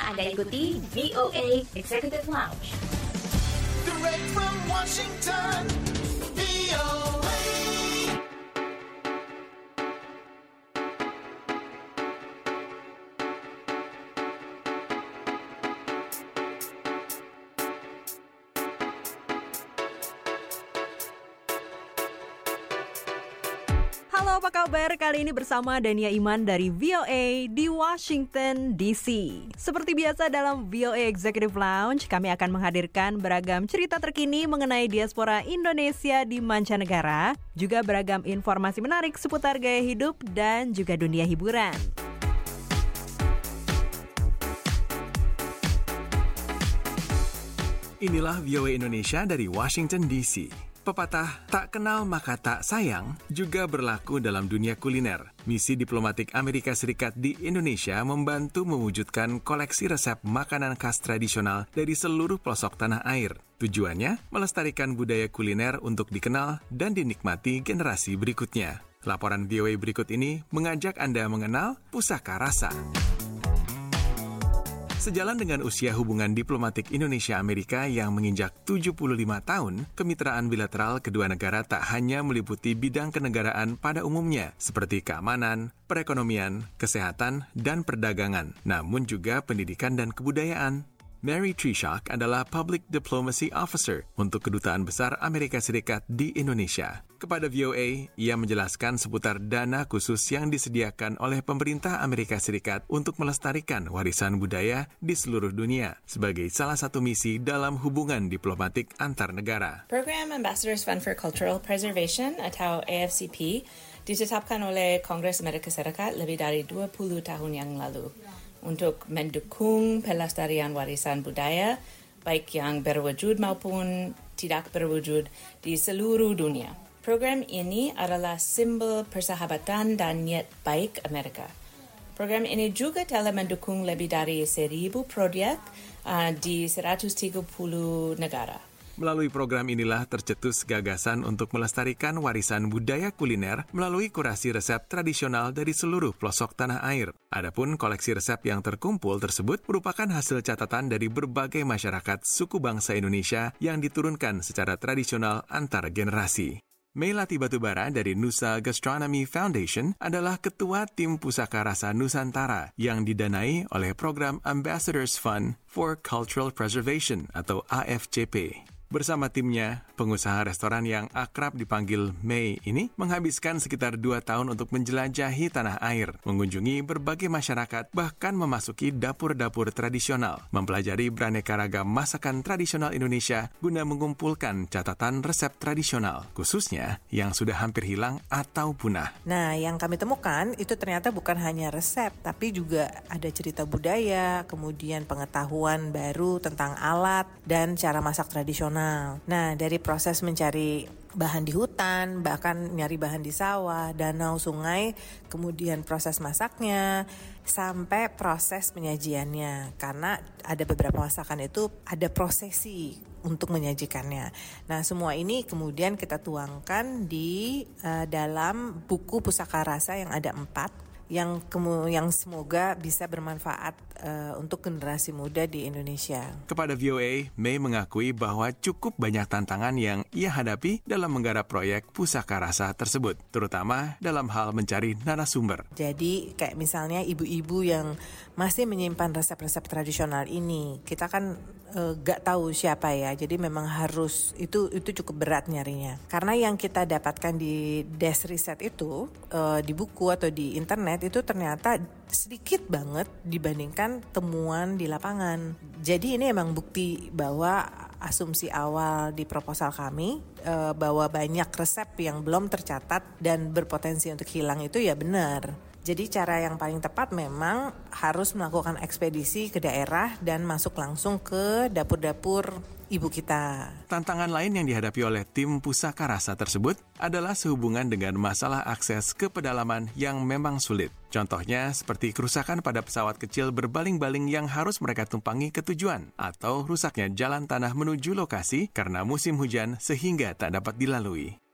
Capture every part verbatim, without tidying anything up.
Anda ikuti V O A Executive Lounge. Direct from Washington, V O A. Halo, apa kabar? Kali ini bersama Dania Iman dari V O A di Washington D C. Seperti biasa dalam V O A Executive Lounge, kami akan menghadirkan beragam cerita terkini mengenai diaspora Indonesia di mancanegara, juga beragam informasi menarik seputar gaya hidup dan juga dunia hiburan. Inilah V O A Indonesia dari Washington D C. Pepatah tak kenal maka tak sayang juga berlaku dalam dunia kuliner. Misi diplomatik Amerika Serikat di Indonesia membantu mewujudkan koleksi resep makanan khas tradisional dari seluruh pelosok tanah air. Tujuannya melestarikan budaya kuliner untuk dikenal dan dinikmati generasi berikutnya. Laporan V O A berikut ini mengajak Anda mengenal pusaka rasa. Sejalan dengan usia hubungan diplomatik Indonesia-Amerika yang menginjak tujuh puluh lima tahun, kemitraan bilateral kedua negara tak hanya meliputi bidang kenegaraan pada umumnya, seperti keamanan, perekonomian, kesehatan, dan perdagangan, namun juga pendidikan dan kebudayaan. Mary Trishak adalah Public Diplomacy Officer untuk Kedutaan Besar Amerika Serikat di Indonesia. Kepada V O A, ia menjelaskan seputar dana khusus yang disediakan oleh pemerintah Amerika Serikat untuk melestarikan warisan budaya di seluruh dunia sebagai salah satu misi dalam hubungan diplomatik antar negara. Program Ambassadors Fund for Cultural Preservation atau A F C P ditetapkan oleh Kongres Amerika Serikat lebih dari dua puluh tahun yang lalu untuk mendukung pelestarian warisan budaya, baik yang berwujud maupun tidak berwujud di seluruh dunia. Program ini adalah simbol persahabatan dan niat baik Amerika. Program ini juga telah mendukung lebih dari seribu proyek uh, di seratus tiga puluh negara. Melalui program inilah tercetus gagasan untuk melestarikan warisan budaya kuliner melalui kurasi resep tradisional dari seluruh pelosok tanah air. Adapun koleksi resep yang terkumpul tersebut merupakan hasil catatan dari berbagai masyarakat suku bangsa Indonesia yang diturunkan secara tradisional antar generasi. Melati Batubara dari Nusa Gastronomy Foundation adalah ketua tim pusaka rasa Nusantara yang didanai oleh program Ambassadors Fund for Cultural Preservation atau A F C P. Bersama timnya, pengusaha restoran yang akrab dipanggil May ini menghabiskan sekitar dua tahun untuk menjelajahi tanah air, mengunjungi berbagai masyarakat, bahkan memasuki dapur-dapur tradisional, mempelajari beraneka ragam masakan tradisional Indonesia guna mengumpulkan catatan resep tradisional, khususnya yang sudah hampir hilang atau punah. Nah, yang kami temukan itu ternyata bukan hanya resep, tapi juga ada cerita budaya, kemudian pengetahuan baru tentang alat dan cara masak tradisional. Nah, dari proses mencari bahan di hutan, bahkan nyari bahan di sawah, danau, sungai, kemudian proses masaknya, sampai proses penyajiannya. Karena ada beberapa masakan itu ada prosesi untuk menyajikannya. Nah, semua ini kemudian kita tuangkan di uh, dalam buku Pusaka Rasa yang ada empat, yang kemu- yang semoga bisa bermanfaat uh, untuk generasi muda di Indonesia. Kepada V O A, May mengakui bahwa cukup banyak tantangan yang ia hadapi dalam menggarap proyek Pusaka Rasa tersebut, terutama dalam hal mencari narasumber. Jadi kayak misalnya ibu-ibu yang masih menyimpan resep-resep tradisional ini, kita kan uh, gak tahu siapa ya, jadi memang harus, itu itu cukup berat nyarinya. Karena yang kita dapatkan di desk riset itu, uh, di buku atau di internet, itu ternyata sedikit banget dibandingkan temuan di lapangan. Jadi ini emang bukti bahwa asumsi awal di proposal kami e, bahwa banyak resep yang belum tercatat dan berpotensi untuk hilang itu ya benar. Jadi cara yang paling tepat memang harus melakukan ekspedisi ke daerah dan masuk langsung ke dapur-dapur ibu kita. Tantangan lain yang dihadapi oleh tim Pusaka Rasa tersebut adalah sehubungan dengan masalah akses ke pedalaman yang memang sulit. Contohnya seperti kerusakan pada pesawat kecil berbaling-baling yang harus mereka tumpangi ke tujuan, atau rusaknya jalan tanah menuju lokasi karena musim hujan sehingga tak dapat dilalui.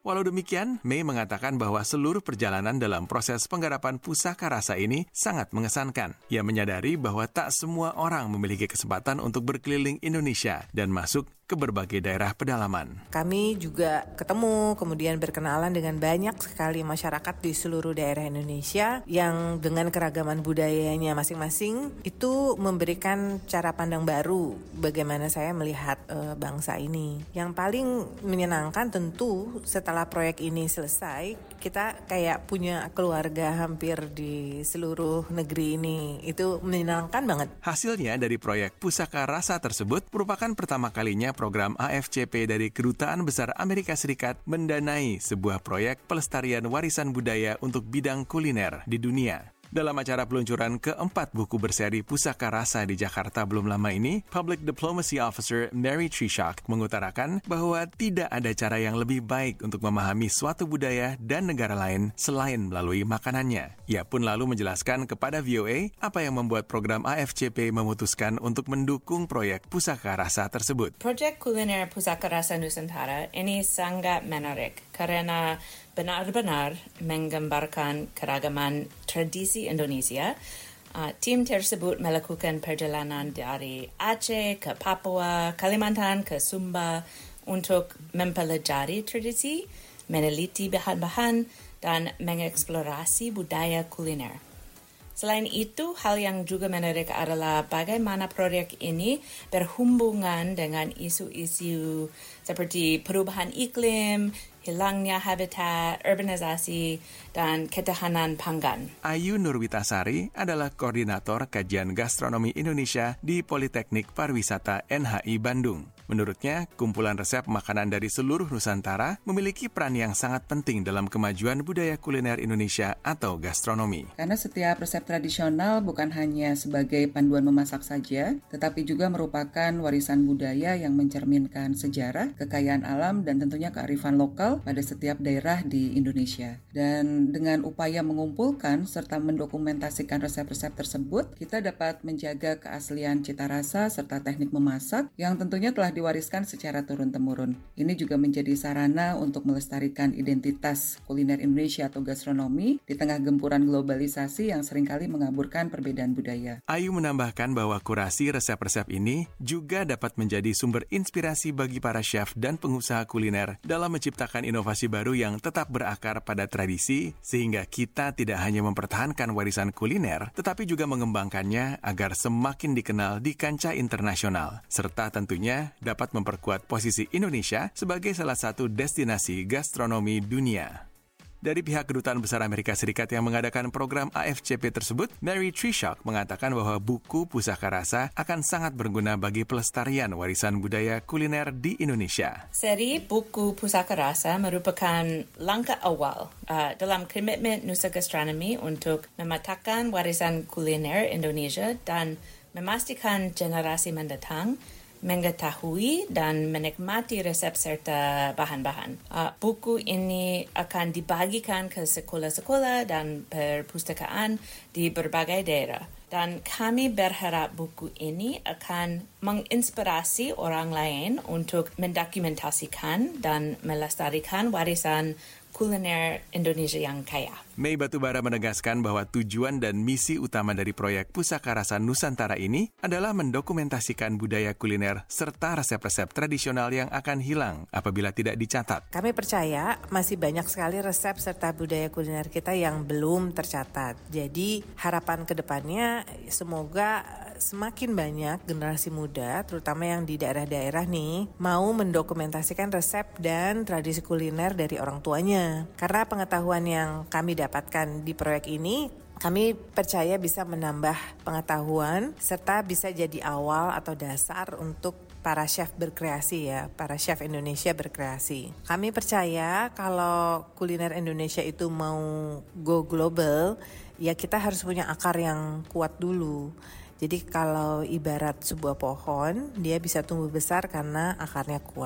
Walau demikian, May mengatakan bahwa seluruh perjalanan dalam proses penggarapan Pusaka Rasa ini sangat mengesankan. Ia menyadari bahwa tak semua orang memiliki kesempatan untuk berkeliling Indonesia dan masuk ke berbagai daerah pedalaman. Kami juga ketemu, kemudian berkenalan dengan banyak sekali masyarakat di seluruh daerah Indonesia yang dengan keragaman budayanya masing-masing itu memberikan cara pandang baru bagaimana saya melihat e, bangsa ini. Yang paling menyenangkan tentu setelah proyek ini selesai, kita kayak punya keluarga hampir di seluruh negeri ini. Itu menyenangkan banget. Hasilnya dari proyek Pusaka Rasa tersebut merupakan pertama kalinya program A F C P dari Kedutaan Besar Amerika Serikat mendanai sebuah proyek pelestarian warisan budaya untuk bidang kuliner di dunia. Dalam acara peluncuran keempat buku berseri Pusaka Rasa di Jakarta belum lama ini, Public Diplomacy Officer Mary Trishak mengutarakan bahwa tidak ada cara yang lebih baik untuk memahami suatu budaya dan negara lain selain melalui makanannya. Ia pun lalu menjelaskan kepada V O A apa yang membuat program A F C P memutuskan untuk mendukung proyek Pusaka Rasa tersebut. Projek kuliner Pusaka Rasa Nusantara ini sangat menarik karena benar-benar menggambarkan keragaman tradisi Indonesia. Uh, tim tersebut melakukan perjalanan dari Aceh ke Papua, Kalimantan ke Sumba untuk mempelajari tradisi, meneliti bahan-bahan, dan mengeksplorasi budaya kuliner. Selain itu, hal yang juga menarik adalah bagaimana proyek ini berhubungan dengan isu-isu seperti perubahan iklim, hilangnya habitat, urbanisasi, dan ketahanan pangan. Ayu Nurwitasari adalah Koordinator Kajian Gastronomi Indonesia di Politeknik Pariwisata N H I Bandung. Menurutnya, kumpulan resep makanan dari seluruh Nusantara memiliki peran yang sangat penting dalam kemajuan budaya kuliner Indonesia atau gastronomi. Karena setiap resep tradisional bukan hanya sebagai panduan memasak saja, tetapi juga merupakan warisan budaya yang mencerminkan sejarah, kekayaan alam, dan tentunya kearifan lokal pada setiap daerah di Indonesia. Dan dengan upaya mengumpulkan serta mendokumentasikan resep-resep tersebut, kita dapat menjaga keaslian cita rasa serta teknik memasak yang tentunya telah diwariskan secara turun-temurun. Ini juga menjadi sarana untuk melestarikan identitas kuliner Indonesia atau gastronomi di tengah gempuran globalisasi yang seringkali mengaburkan perbedaan budaya. Ayu menambahkan bahwa kurasi resep-resep ini juga dapat menjadi sumber inspirasi bagi para chef dan pengusaha kuliner dalam menciptakan inovasi baru yang tetap berakar pada tradisi, sehingga kita tidak hanya mempertahankan warisan kuliner, tetapi juga mengembangkannya agar semakin dikenal di kancah internasional, serta tentunya dapat memperkuat posisi Indonesia sebagai salah satu destinasi gastronomi dunia. Dari pihak Kedutaan Besar Amerika Serikat yang mengadakan program A F C P tersebut, Mary Trishak mengatakan bahwa buku Pusaka Rasa akan sangat berguna bagi pelestarian warisan budaya kuliner di Indonesia. Seri buku Pusaka Rasa merupakan langkah awal uh, dalam komitmen Nusa Gastronomi untuk mematahkan warisan kuliner Indonesia dan memastikan generasi mendatang mengetahui dan menikmati resep serta bahan-bahan. Uh, buku ini akan dibagikan ke sekolah-sekolah dan perpustakaan di berbagai daerah. Dan kami berharap buku ini akan menginspirasi orang lain untuk mendokumentasikan dan melestarikan warisan kuliner Indonesia yang kaya. May Batubara menegaskan bahwa tujuan dan misi utama dari proyek Pusaka Rasa Nusantara ini adalah mendokumentasikan budaya kuliner serta resep-resep tradisional yang akan hilang apabila tidak dicatat. Kami percaya masih banyak sekali resep serta budaya kuliner kita yang belum tercatat. Jadi harapan ke depannya semoga semakin banyak generasi muda, terutama yang di daerah-daerah nih, mau mendokumentasikan resep dan tradisi kuliner dari orang tuanya. Karena pengetahuan yang kami dapatkan di proyek ini, kami percaya bisa menambah pengetahuan serta bisa jadi awal atau dasar untuk para chef berkreasi ya, para chef Indonesia berkreasi. Kami percaya kalau kuliner Indonesia itu mau go global, ya kita harus punya akar yang kuat dulu. Jadi kalau ibarat sebuah pohon, dia bisa tumbuh besar karena akarnya kuat.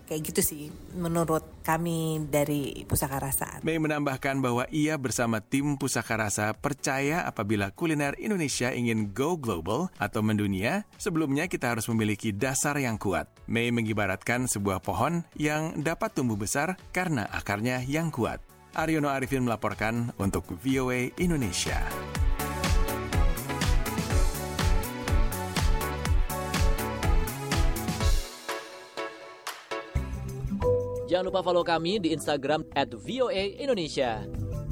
Kayak gitu sih menurut kami dari Pusaka Rasa. Mei menambahkan bahwa ia bersama tim Pusaka Rasa percaya apabila kuliner Indonesia ingin go global atau mendunia, sebelumnya kita harus memiliki dasar yang kuat. Mei mengibaratkan sebuah pohon yang dapat tumbuh besar karena akarnya yang kuat. Aryono Arifin melaporkan untuk V O A Indonesia. Jangan lupa follow kami di Instagram at V O A Indonesia.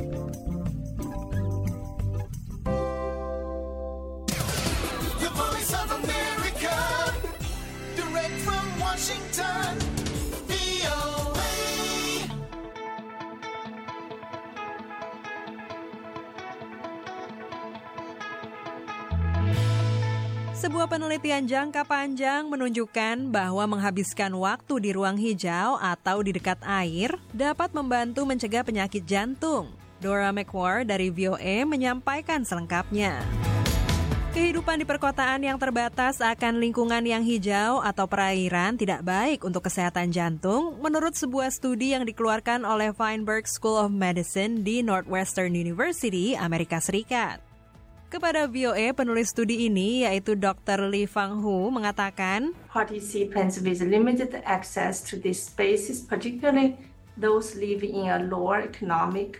The Voice of America, direct from Washington, V O A. Sebuah penelitian jangka panjang menunjukkan bahwa menghabiskan waktu di ruang hijau atau di dekat air dapat membantu mencegah penyakit jantung. Dora McWar dari V O A menyampaikan selengkapnya. Kehidupan di perkotaan yang terbatas akan lingkungan yang hijau atau perairan tidak baik untuk kesehatan jantung, menurut sebuah studi yang dikeluarkan oleh Feinberg School of Medicine di Northwestern University, Amerika Serikat. Kepada V O A, penulis studi ini, yaitu dokter Lee Fang Hu, mengatakan, participants with limited access to these spaces, particularly those living in a lower economic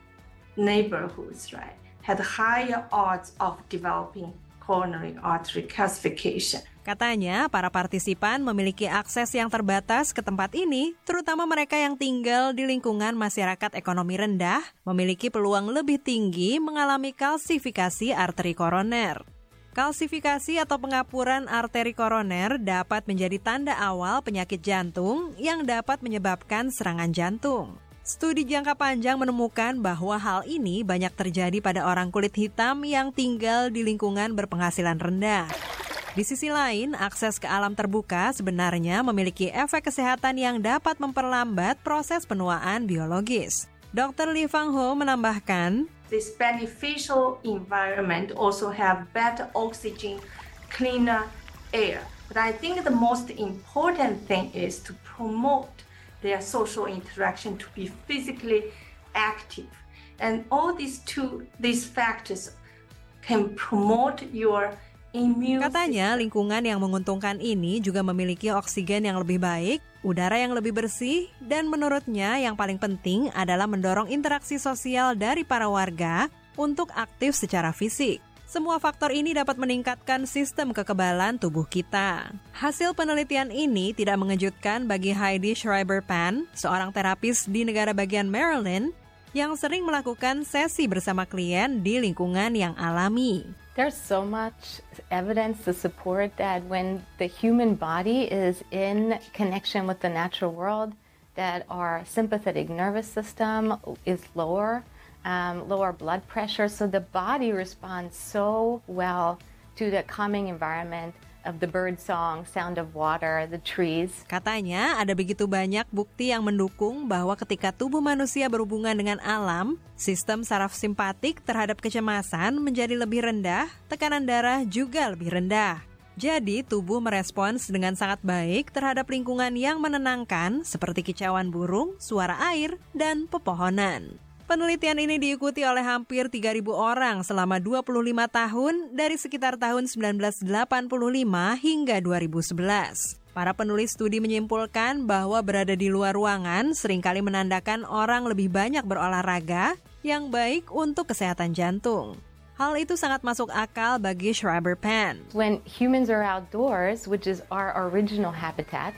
neighborhoods, right, had higher odds of developing coronary artery calcification. Katanya, para partisipan memiliki akses yang terbatas ke tempat ini, terutama mereka yang tinggal di lingkungan masyarakat ekonomi rendah, memiliki peluang lebih tinggi mengalami kalsifikasi arteri koroner. Kalsifikasi atau pengapuran arteri koroner dapat menjadi tanda awal penyakit jantung yang dapat menyebabkan serangan jantung. Studi jangka panjang menemukan bahwa hal ini banyak terjadi pada orang kulit hitam yang tinggal di lingkungan berpenghasilan rendah. Di sisi lain, akses ke alam terbuka sebenarnya memiliki efek kesehatan yang dapat memperlambat proses penuaan biologis. dokter Lee Fang Ho menambahkan, This beneficial environment also have better oxygen, cleaner air. But I think the most important thing is to promote their social interaction, to be physically active. And all these two, these factors can promote your immune katanya system. lingkungan yang menguntungkan ini juga memiliki oksigen yang lebih baik, udara yang lebih bersih, dan menurutnya yang paling penting adalah mendorong interaksi sosial dari para warga untuk aktif secara fisik. Semua faktor ini dapat meningkatkan sistem kekebalan tubuh kita. Hasil penelitian ini tidak mengejutkan bagi Heidi Schreiber-Pan, seorang terapis di negara bagian Maryland, yang sering melakukan sesi bersama klien di lingkungan yang alami. There's so much evidence to support that when the human body is in connection with the natural world, that our sympathetic nervous system is lower, um, lower blood pressure, so the body responds so well to the calming environment of the bird song, sound of water, the trees. Katanya ada begitu banyak bukti yang mendukung bahwa ketika tubuh manusia berhubungan dengan alam, sistem saraf simpatik terhadap kecemasan menjadi lebih rendah, tekanan darah juga lebih rendah. Jadi tubuh merespons dengan sangat baik terhadap lingkungan yang menenangkan seperti kicauan burung, suara air, dan pepohonan. Penelitian ini diikuti oleh hampir tiga ribu orang selama dua puluh lima tahun dari sekitar tahun sembilan belas delapan puluh lima hingga dua ribu sebelas. Para penulis studi menyimpulkan bahwa berada di luar ruangan seringkali menandakan orang lebih banyak berolahraga yang baik untuk kesehatan jantung. Hal itu sangat masuk akal bagi Schreiber-Pan. When humans are outdoors, which is our original habitat,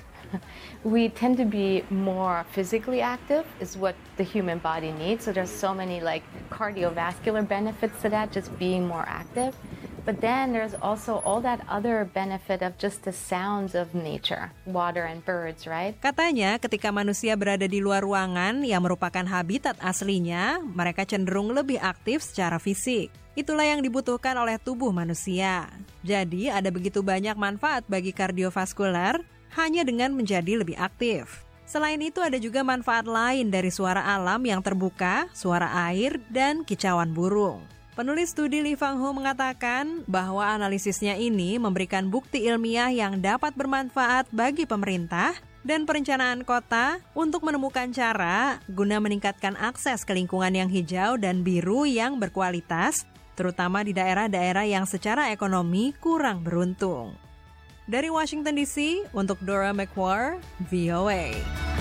we tend to be more physically active is what the human body needs. So there's so many like cardiovascular benefits to that, just being more active. But then there's also all that other benefit of just the sounds of nature, water and birds, right? Katanya ketika manusia berada di luar ruangan yang merupakan habitat aslinya, mereka cenderung lebih aktif secara fisik. Itulah yang dibutuhkan oleh tubuh manusia. Jadi ada begitu banyak manfaat bagi kardiovaskular hanya dengan menjadi lebih aktif. Selain itu ada juga manfaat lain dari suara alam yang terbuka, suara air, dan kicauan burung. Penulis studi Lee Fang Ho mengatakan bahwa analisisnya ini memberikan bukti ilmiah yang dapat bermanfaat bagi pemerintah dan perencanaan kota untuk menemukan cara guna meningkatkan akses ke lingkungan yang hijau dan biru yang berkualitas, terutama di daerah-daerah yang secara ekonomi kurang beruntung. Dari Washington D C, untuk Dora McWar, V O A.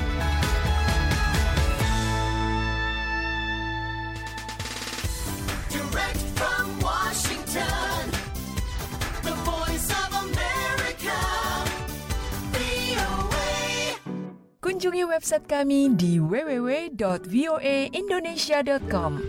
Direct from Washington, the voice of America, V O A. Kunjungi website kami di w w w dot v o a indonesia dot com.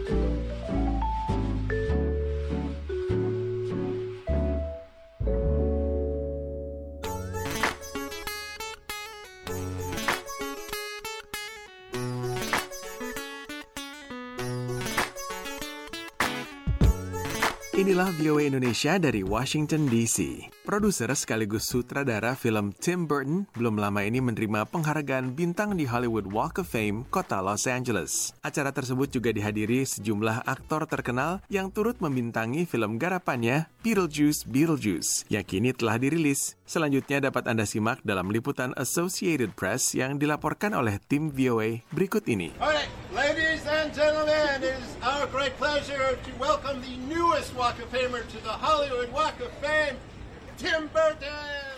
Inilah V O A Indonesia dari Washington D C. Produser sekaligus sutradara film Tim Burton belum lama ini menerima penghargaan bintang di Hollywood Walk of Fame, kota Los Angeles. Acara tersebut juga dihadiri sejumlah aktor terkenal yang turut membintangi film garapannya Beetlejuice Beetlejuice, yang kini telah dirilis. Selanjutnya dapat Anda simak dalam liputan Associated Press yang dilaporkan oleh tim V O A berikut ini. Alright, ladies and gentlemen, it is our great pleasure to welcome the newest Walk of Famer to the Hollywood Walk of Fame, Tim Burton!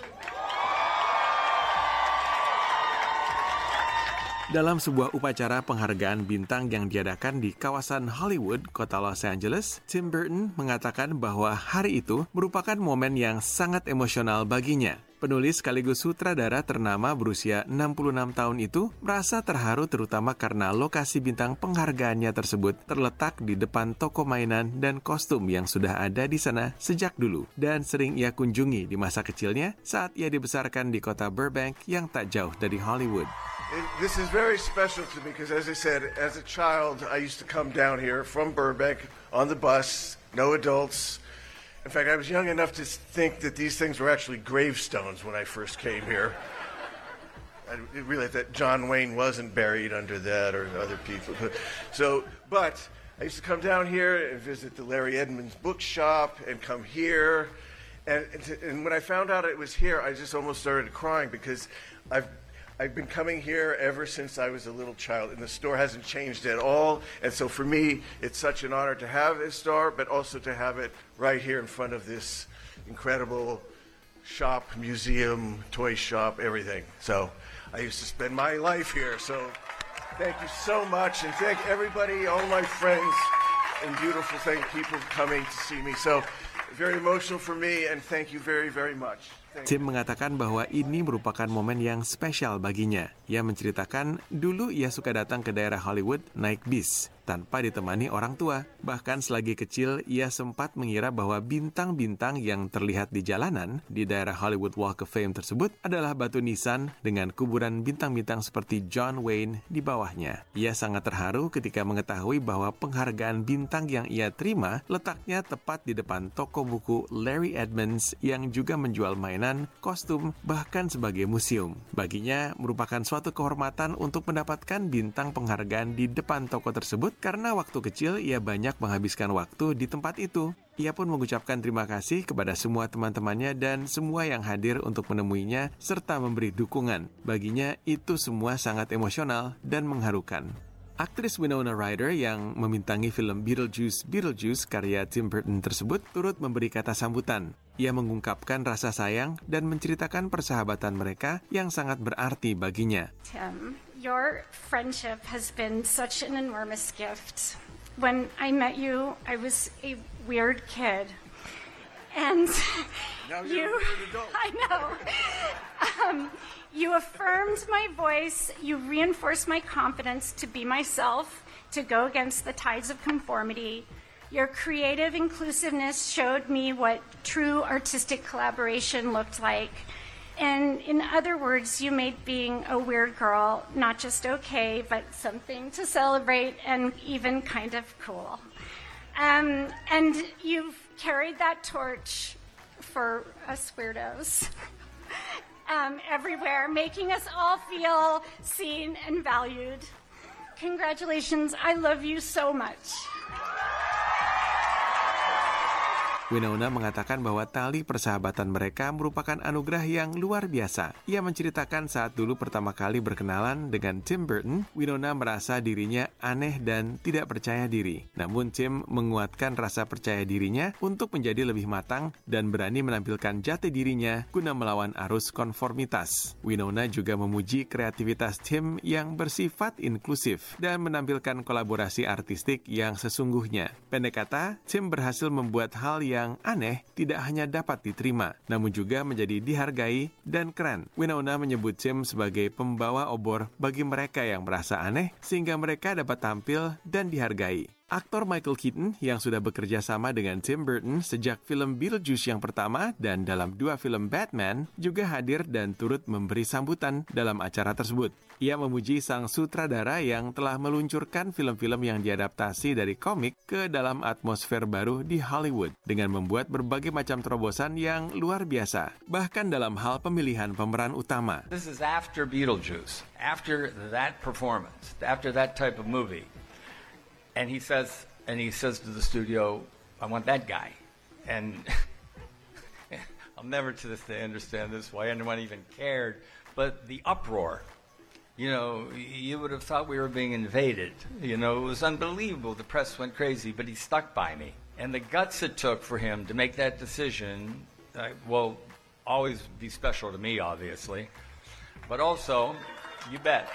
Dalam sebuah upacara penghargaan bintang yang diadakan di kawasan Hollywood, kota Los Angeles, Tim Burton mengatakan bahwa hari itu merupakan momen yang sangat emosional baginya. Penulis sekaligus sutradara ternama berusia enam puluh enam tahun itu merasa terharu terutama karena lokasi bintang penghargaannya tersebut terletak di depan toko mainan dan kostum yang sudah ada di sana sejak dulu dan sering ia kunjungi di masa kecilnya saat ia dibesarkan di kota Burbank yang tak jauh dari Hollywood. This is very special to me because, as I said, as a child, I used to come down here from Burbank on the bus, no adults. In fact, I was young enough to think that these things were actually gravestones when I first came here. I didn't realize that John Wayne wasn't buried under that or other people. So, but I used to come down here and visit the Larry Edmunds bookshop and come here. And, and when I found out it was here, I just almost started crying because I've I've been coming here ever since I was a little child, and the store hasn't changed at all. And so for me, it's such an honor to have this store, but also to have it right here in front of this incredible shop, museum, toy shop, everything. So I used to spend my life here. So thank you so much, and thank everybody, all my friends, and beautiful thing, people coming to see me. So very emotional for me, and thank you very, very much. Tim mengatakan bahwa ini merupakan momen yang spesial baginya. Ia menceritakan dulu ia suka datang ke daerah Hollywood naik bis tanpa ditemani orang tua. Bahkan selagi kecil, ia sempat mengira bahwa bintang-bintang yang terlihat di jalanan di daerah Hollywood Walk of Fame tersebut adalah batu nisan dengan kuburan bintang-bintang seperti John Wayne di bawahnya. Ia sangat terharu ketika mengetahui bahwa penghargaan bintang yang ia terima letaknya tepat di depan toko buku Larry Edmunds yang juga menjual mainan, kostum, bahkan sebagai museum. Baginya merupakan suatu kehormatan untuk mendapatkan bintang penghargaan di depan toko tersebut karena waktu kecil ia banyak menghabiskan waktu di tempat itu. Ia pun mengucapkan terima kasih kepada semua teman-temannya dan semua yang hadir untuk menemuinya serta memberi dukungan. Baginya itu semua sangat emosional dan mengharukan. Aktris Winona Ryder yang membintangi film Beetlejuice Beetlejuice karya Tim Burton tersebut turut memberi kata sambutan. Ia mengungkapkan rasa sayang dan menceritakan persahabatan mereka yang sangat berarti baginya. Tim, your friendship has been such an enormous gift. When I met you, I was a weird kid. And now you, you're a weird adult. I know. Um, you affirmed my voice. You reinforced my confidence to be myself, to go against the tides of conformity. Your creative inclusiveness showed me what true artistic collaboration looked like. And in other words, you made being a weird girl not just okay, but something to celebrate and even kind of cool. Um, and you've carried that torch for us weirdos um, everywhere, making us all feel seen and valued. Congratulations, I love you so much. Winona mengatakan bahwa tali persahabatan mereka merupakan anugerah yang luar biasa. Ia menceritakan saat dulu pertama kali berkenalan dengan Tim Burton, Winona merasa dirinya aneh dan tidak percaya diri. Namun Tim menguatkan rasa percaya dirinya untuk menjadi lebih matang dan berani menampilkan jati dirinya guna melawan arus konformitas. Winona juga memuji kreativitas Tim yang bersifat inklusif dan menampilkan kolaborasi artistik yang sesungguhnya. Pendek kata, Tim berhasil membuat hal yang aneh tidak hanya dapat diterima, namun juga menjadi dihargai dan keren. Winona menyebut Tim sebagai pembawa obor bagi mereka yang merasa aneh, sehingga mereka dapat tampil dan dihargai. Aktor Michael Keaton yang sudah bekerja sama dengan Tim Burton sejak film Beetlejuice yang pertama dan dalam dua film Batman juga hadir dan turut memberi sambutan dalam acara tersebut. Ia memuji sang sutradara yang telah meluncurkan film-film yang diadaptasi dari komik ke dalam atmosfer baru di Hollywood dengan membuat berbagai macam terobosan yang luar biasa, bahkan dalam hal pemilihan pemeran utama. This is after Beetlejuice, after that performance, after that type of movie. And he says, and he says to the studio, I want that guy. And I'll never to this day understand this, why anyone even cared. But the uproar, you know, you would have thought we were being invaded. You know, it was unbelievable. The press went crazy, but he stuck by me. And the guts it took for him to make that decision, uh, will always be special to me, obviously. But also, you bet.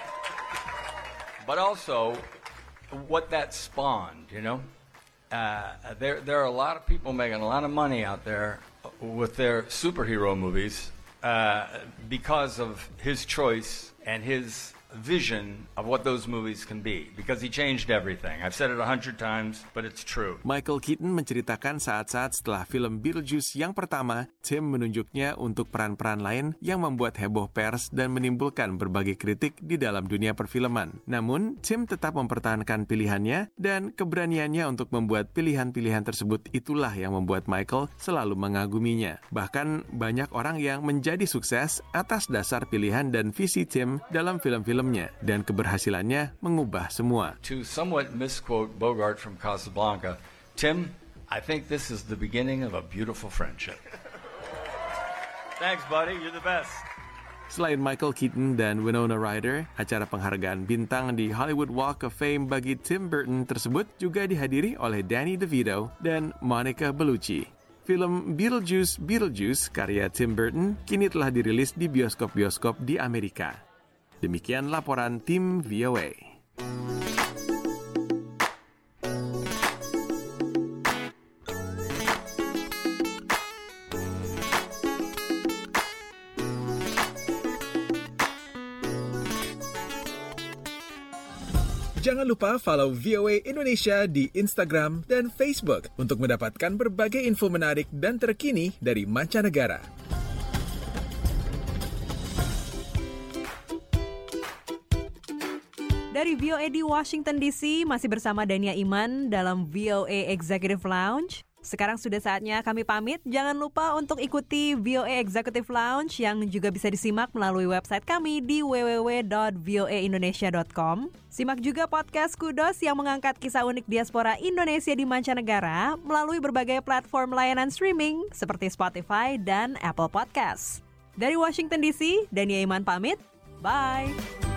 But also, what that spawned, you know, uh, there there are a lot of people making a lot of money out there with their superhero movies uh, because of his choice and his vision of what those movies can be, because he changed everything. I've said it a hundred times, but it's true. Michael Keaton menceritakan saat-saat setelah film Beetlejuice yang pertama, Tim menunjuknya untuk peran-peran lain yang membuat heboh pers dan menimbulkan berbagai kritik di dalam dunia perfilman. Namun, Tim tetap mempertahankan pilihannya dan keberaniannya untuk membuat pilihan-pilihan tersebut itulah yang membuat Michael selalu mengaguminya. Bahkan, banyak orang yang menjadi sukses atas dasar pilihan dan visi Tim dalam film-film dan keberhasilannya mengubah semua. To somewhat misquote Bogart from Casablanca, Tim, I think this is the beginning of a beautiful friendship. Thanks, buddy. You're the best. Selain Michael Keaton dan Winona Ryder, acara penghargaan bintang di Hollywood Walk of Fame bagi Tim Burton tersebut juga dihadiri oleh Danny DeVito dan Monica Bellucci. Film Beetlejuice Beetlejuice karya Tim Burton kini telah dirilis di bioskop-bioskop di Amerika. Demikian laporan tim V O A. Jangan lupa follow V O A Indonesia di Instagram dan Facebook untuk mendapatkan berbagai info menarik dan terkini dari mancanegara. Dari V O A di Washington D C, masih bersama Dania Iman dalam V O A Executive Lounge. Sekarang sudah saatnya kami pamit. Jangan lupa untuk ikuti V O A Executive Lounge yang juga bisa disimak melalui website kami di w w w dot v o a indonesia dot com. Simak juga podcast Kudos yang mengangkat kisah unik diaspora Indonesia di mancanegara melalui berbagai platform layanan streaming seperti Spotify dan Apple Podcasts. Dari Washington D C, Dania Iman pamit. Bye!